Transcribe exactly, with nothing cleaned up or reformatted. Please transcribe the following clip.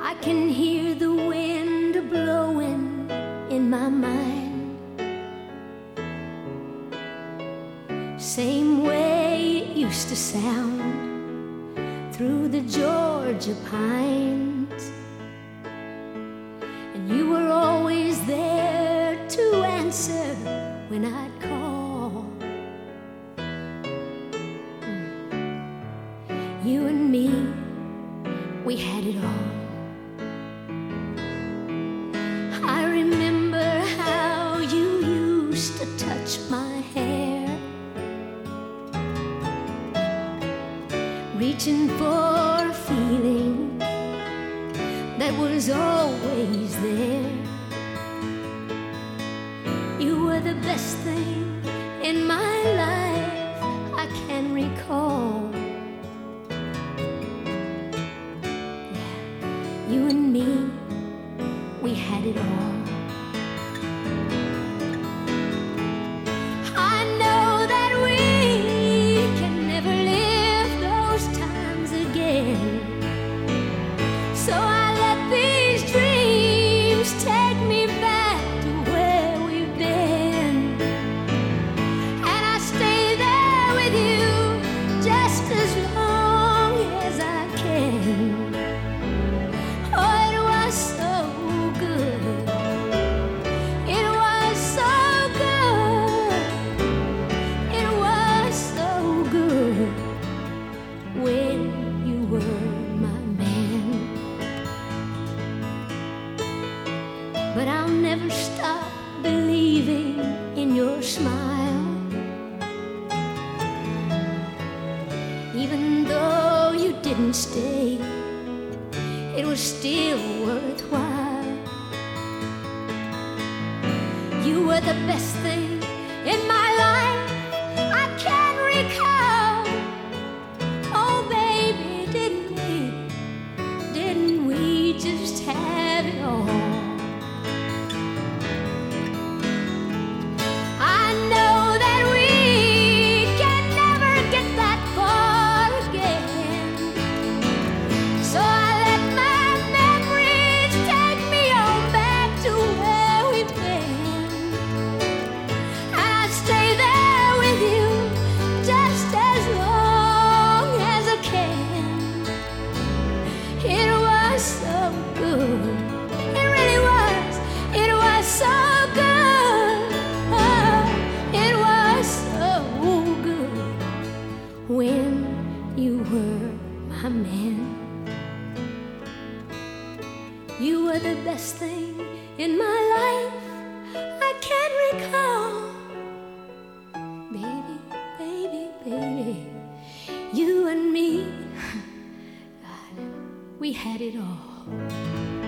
I can hear the wind blowing in my mind, same way it used to sound through the Georgia pines. And you were always there to answer when I'd call. You and me, we had it all. I remember how you used to touch my hair, reaching for a feeling that was always there. You were the best thing in my life I can recall. Yeah, you and me, we had it all. I know that we can never live those times again, so I let these dreams take me back to where we've been, and I stay there with you just as long as I can. Oh, it was so good. It was so good. It was so good when you were my man. But I'll never stop believing in your smile, even though you didn't stay. It was still worthwhile. You were the best thing in my life I can recall. Oh baby, didn't we, didn't we just have it all? I know that we can never get that far again, so I let my memories take me on back to where we've been, and I stay there with you just as long as I can. It was so good. It really was. It was so good. Oh, it was so good when you were my man. You were the best thing in my life I can recall. Baby, baby, baby, you and me, God, we had it all.